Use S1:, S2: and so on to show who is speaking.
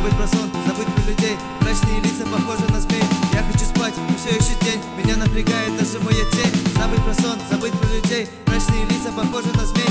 S1: Забыть про сон, забыть про людей. Мрачные лица похожи на змей. Я хочу спать, но все еще день. Меня напрягает даже моя тень. Забыть про сон, забыть про людей. Мрачные лица похожи на змей.